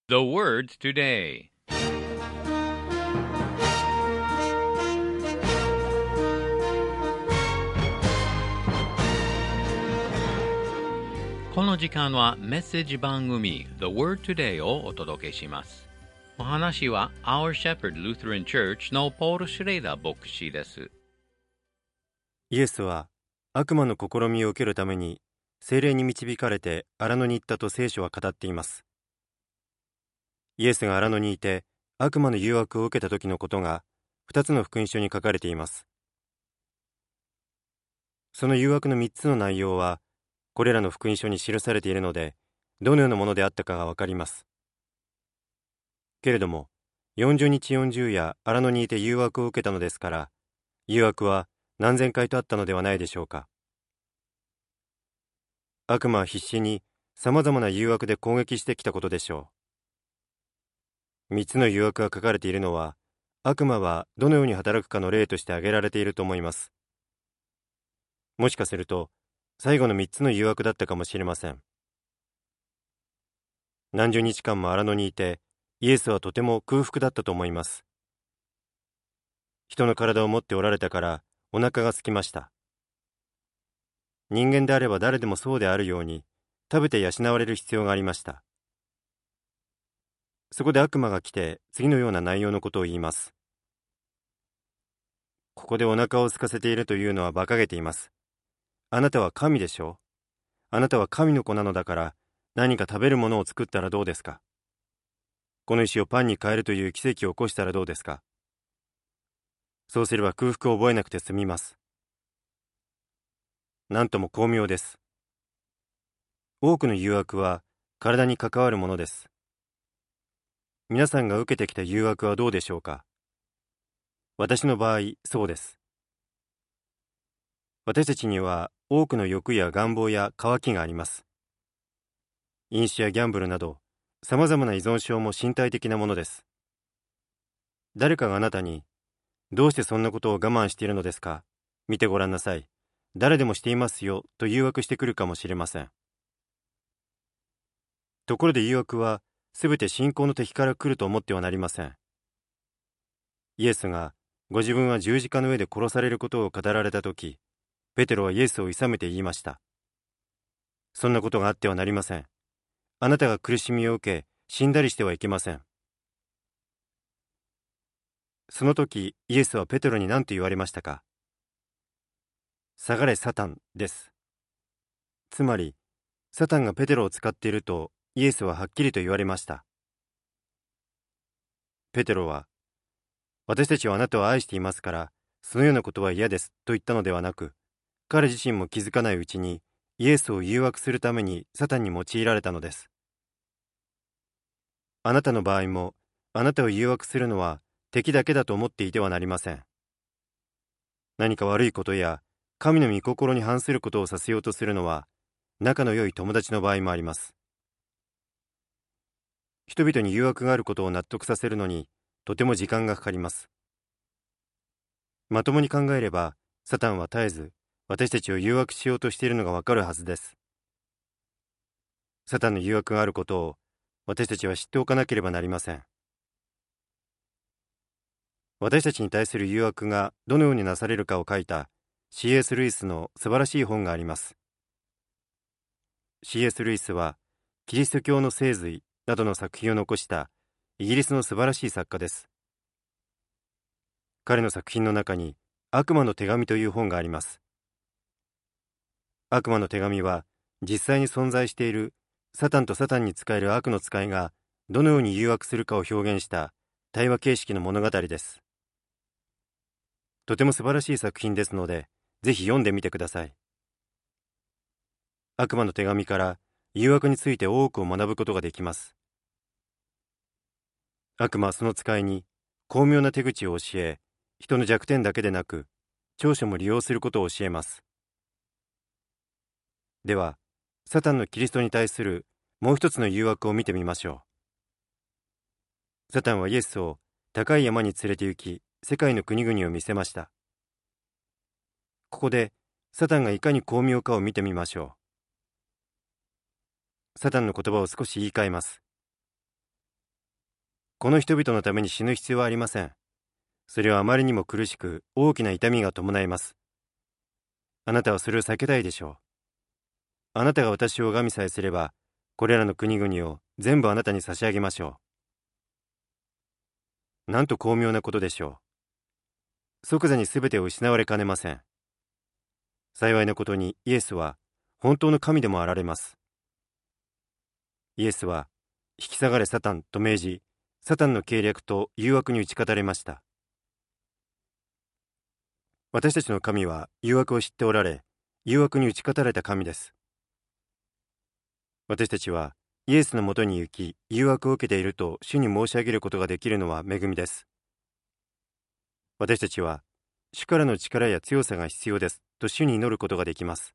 The words today. この時間はメッセージ番組 The Word Today をお届けします。お話は Our Shepherd Lutheran Church のポール・シュレイダー牧師です。 イエスは悪魔の試みを受けるために聖霊に導かれて荒野に行ったと聖書は語っています。イエスが荒野にいて悪魔の誘惑を受けた時のことが2つの福音書に書かれています。その誘惑の3つの内容はこれらの福音書に記されているので、どのようなものであったかがわかります。けれども40日40夜荒野にいて誘惑を受けたのですから、誘惑は何千回とあったのではないでしょうか。悪魔は必死にさまざまな誘惑で攻撃してきたことでしょう。3つの誘惑が書かれているのは、悪魔はどのように働くかの例として挙げられていると思います。もしかすると最後の3つの誘惑だったかもしれません。何十日間も荒野にいて、イエスはとても空腹だったと思います。人の体を持っておられたからお腹が空きました。人間であれば誰でもそうであるように、食べて養われる必要がありました。そこで悪魔が来て次のような内容のことを言います。ここでお腹を空かせているというのは馬鹿げています。あなたは神でしょう。あなたは神の子なのだから何か食べるものを作ったらどうですか。この石をパンに変えるという奇跡を起こしたらどうですか。そうすれば空腹を覚えなくて済みます。なんとも巧妙です。多くの誘惑は体に関わるものです。皆さんが受けてきた誘惑はどうでしょうか。私の場合、そうです。私たちには多くの欲や願望や渇きがあります。飲酒やギャンブルなど、さまざまな依存症も身体的なものです。誰かがあなたに、どうしてそんなことを我慢しているのですか、見てごらんなさい、誰でもしていますよと誘惑してくるかもしれません。ところで誘惑はすべて信仰の敵から来ると思ってはなりません。イエスがご自分は十字架の上で殺されることを語られたとき、ペテロはイエスを諌めて言いました。そんなことがあってはなりません。あなたが苦しみを受け、死んだりしてはいけません。その時、イエスはペテロに何と言われましたか。下がれサタンです。つまり、サタンがペテロを使っているとイエスははっきりと言われました。ペテロは、私たちはあなたを愛していますから、そのようなことは嫌ですと言ったのではなく、彼自身も気づかないうちにイエスを誘惑するためにサタンに用いられたのです。あなたの場合も、あなたを誘惑するのは敵だけだと思っていてはなりません。何か悪いことや神の御心に反することをさせようとするのは、仲の良い友達の場合もあります。人々に誘惑があることを納得させるのにとても時間がかかります。まともに考えれば、サタンは絶えず私たちを誘惑しようとしているのがわかるはずです。サタンの誘惑があることを私たちは知っておかなければなりません。私たちに対する誘惑がどのようになされるかを書いた C.S. ルイスの素晴らしい本があります。C.S. ルイスはキリスト教の聖髄などの作品を残したイギリスの素晴らしい作家です。彼の作品の中に悪魔の手紙という本があります。悪魔の手紙は実際に存在しているサタンとサタンに仕える悪の使いがどのように誘惑するかを表現した対話形式の物語です。とても素晴らしい作品ですので、ぜひ読んでみてください。悪魔の手紙から誘惑について多くを学ぶことができます。悪魔はその使いに巧妙な手口を教え、人の弱点だけでなく長所も利用することを教えます。では、サタンのキリストに対するもう一つの誘惑を見てみましょう。サタンはイエスを高い山に連れて行き、世界の国々を見せました。ここでサタンがいかに巧妙かを見てみましょう。サタンの言葉を少し言い換えます。 この人々のために死ぬ必要はありません。それはあまりにも苦しく、大きな痛みが伴います。あなたはそれを避けたいでしょう。あなたが私を拝みさえすれば、これらの国々を全部あなたに差し上げましょう。なんと巧妙なことでしょう。即座に全てを失われかねません。幸いなことにイエスは本当の神でもあられます。イエスは、引き下がれサタンと命じ、サタンの計略と誘惑に打ち勝たれました。私たちの神は誘惑を知っておられ、誘惑に打ち勝たれた神です。私たちはイエスのもとに行き、誘惑を受けていると主に申し上げることができるのは恵みです。私たちは、主からの力や強さが必要ですと主に祈ることができます。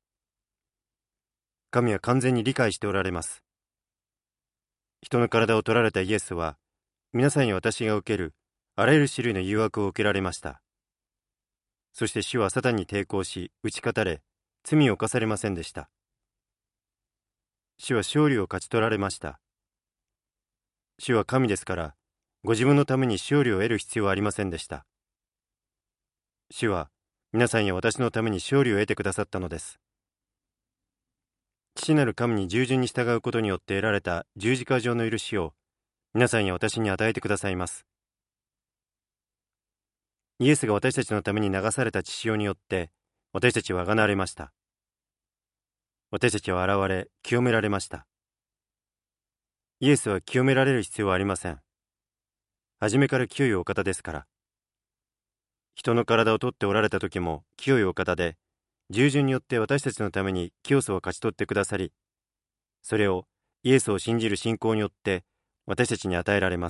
神は完全に理解しておられます。人の体を取られたイエスは、皆さんに私が受けるあらゆる種類の誘惑を受けられました。そして主はサタンに抵抗し、打ち勝たれ、罪を犯されませんでした。主は勝利を勝ち取られました。主は神ですから、ご自分のために勝利を得る必要はありませんでした。主は皆さんや私のために勝利を得てくださったのです。父なる神に従順に従うことによって得られた十字架上の許しを皆さんや私に与えてくださいます。イエスが私たちのために流された血潮によって私たちは贖われました。私たちは洗われ清められました。イエスは清められる必要はありません。初めから清いお方ですから。人の体を取っておられた時も清いお方で、従順によって私たちのために清さを勝ち取ってくださり、それをイエスを信じる信仰によって私たちに与えられます。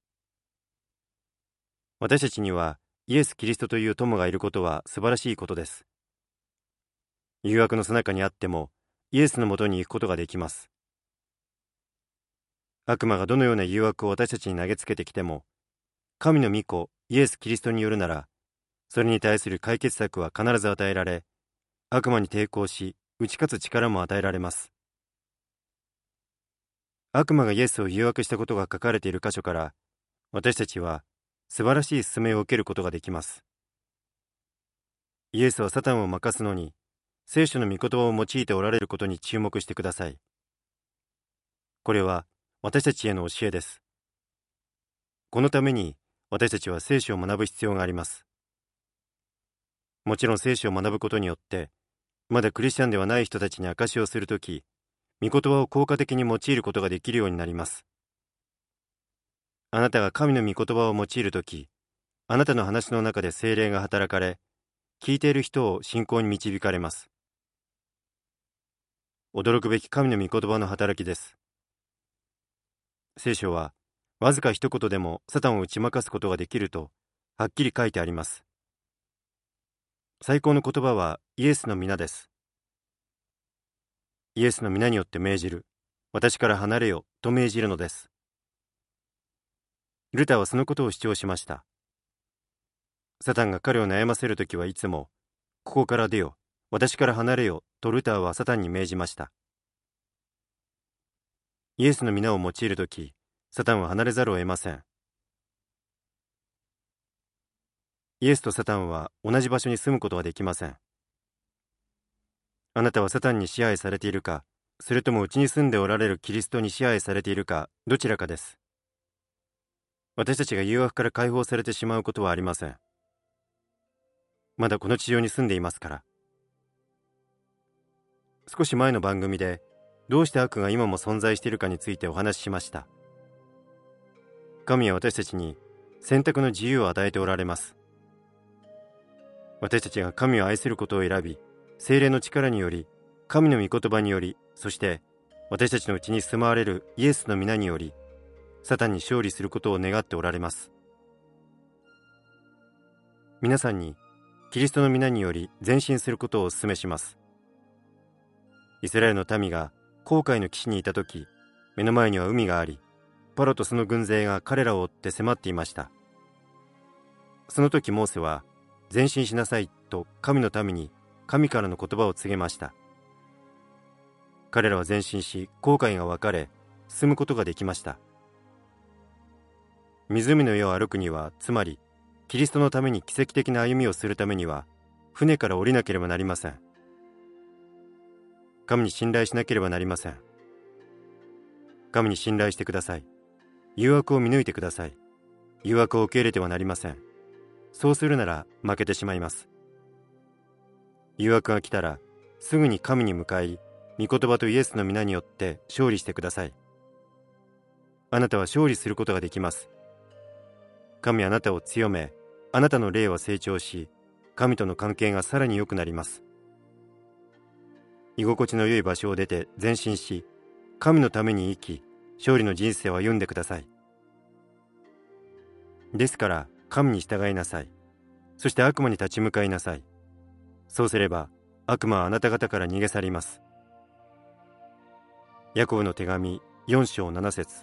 私たちにはイエス・キリストという友がいることは素晴らしいことです。誘惑の最中にあってもイエスのもとに行くことができます。悪魔がどのような誘惑を私たちに投げつけてきても、神の御子イエス・キリストによるなら、それに対する解決策は必ず与えられ、悪魔に抵抗し打ち勝つ力も与えられます。悪魔がイエスを誘惑したことが書かれている箇所から、私たちは素晴らしい勧めを受けることができます。イエスはサタンを負かすのに、聖書の御言葉を用いておられることに注目してください。これは私たちへの教えです。このために私たちは聖書を学ぶ必要があります。もちろん聖書を学ぶことによって、まだクリスチャンではない人たちに証しをするとき、御言葉を効果的に用いることができるようになります。あなたが神の御言葉を用いるとき、あなたの話の中で聖霊が働かれ、聞いている人を信仰に導かれます。驚くべき神の御言葉の働きです。聖書は、わずか一言でもサタンを打ち負かすことができると、はっきり書いてあります。最高の言葉はイエスの皆です。イエスの皆によって命じる。私から離れよと命じるのです。ルターはそのことを主張しました。サタンが彼を悩ませるときはいつも、ここから出よ、私から離れよとルターはサタンに命じました。イエスの皆を用いるとき、サタンは離れざるを得ません。イエスとサタンは同じ場所に住むことはできません。あなたはサタンに支配されているか、それともうちに住んでおられるキリストに支配されているか、どちらかです。私たちが誘惑から解放されてしまうことはありません。まだこの地上に住んでいますから。少し前の番組で、どうして悪が今も存在しているかについてお話ししました。神は私たちに選択の自由を与えておられます。私たちが神を愛することを選び、聖霊の力により、神の御言葉により、そして私たちのうちに住まわれるイエスの皆により、サタンに勝利することを願っておられます。皆さんにキリストの皆により前進することをお勧めします。イスラエルの民が紅海の岸にいたとき、目の前には海があり、パロとその軍勢が彼らを追って迫っていました。その時モーセは、前進しなさいと神の民に神からの言葉を告げました。彼らは前進し、紅海が分かれ、進むことができました。 湖の上を歩くには、つまりキリストのために奇跡的な歩みをするためには、船から降りなければなりません。神に信頼しなければなりません。神に信頼してください。誘惑を見抜いてください。誘惑を受け入れてはなりません。そうするなら負けてしまいます。誘惑が来たら、すぐに神に向かい、御言葉とイエスの皆によって勝利してください。あなたは勝利することができます。神はあなたを強め、あなたの霊は成長し、神との関係がさらに良くなります。居心地の良い場所を出て前進し、神のために生き、勝利の人生を歩んでください。ですから、神に従いなさい。そして悪魔に立ち向かいなさい。そうすれば、悪魔はあなた方から逃げ去ります。ヤコブの手紙4章7節。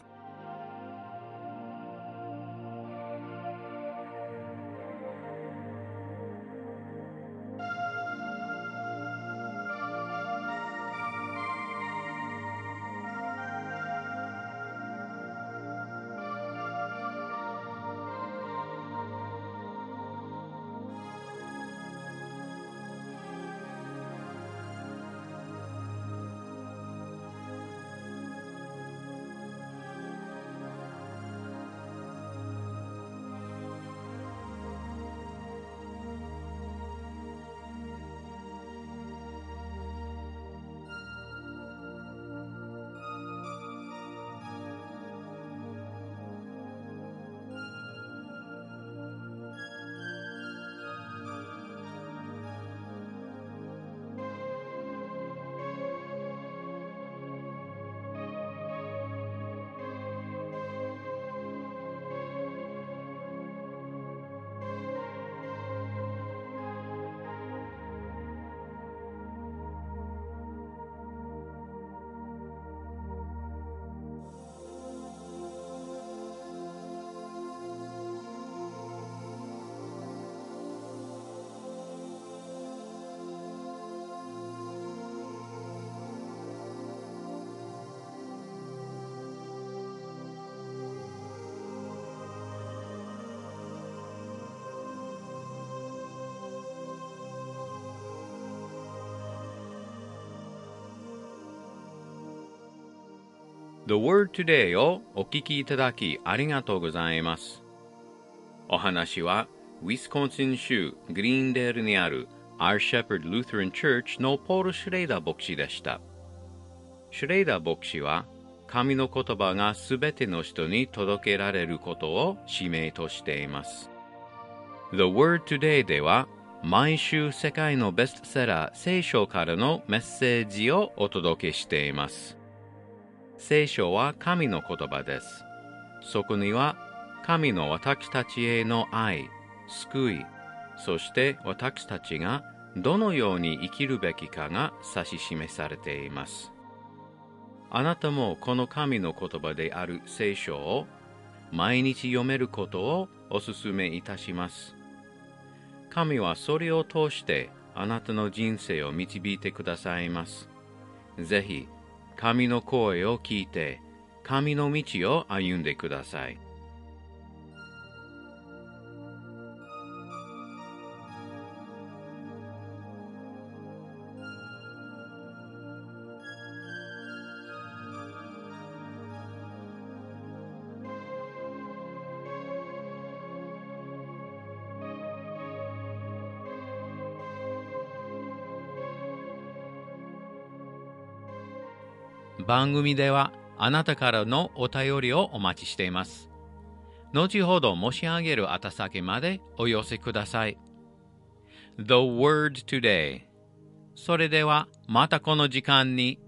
The Word Today をお聞きいただきありがとうございます。お話は、ウィスコンシン州グリーンデールにある Our Shepherd Lutheran Church のポール・シュレイダー牧師でした。シュレイダー牧師は、神の言葉がすべての人に届けられることを使命としています。The Word Today では、毎週世界のベストセラー聖書からのメッセージをお届けしています。聖書は神の言葉です。そこには神の私たちへの愛、救い、そして私たちがどのように生きるべきかが指し示されています。あなたもこの神の言葉である聖書を毎日読めることをお勧めいたします。神はそれを通してあなたの人生を導いてくださいます。ぜひ、神の声を聞いて、神の道を歩んでください。番組ではあなたからのお便りをお待ちしています。後ほど申し上げる宛先までお寄せください。The Word Today。それではまたこの時間に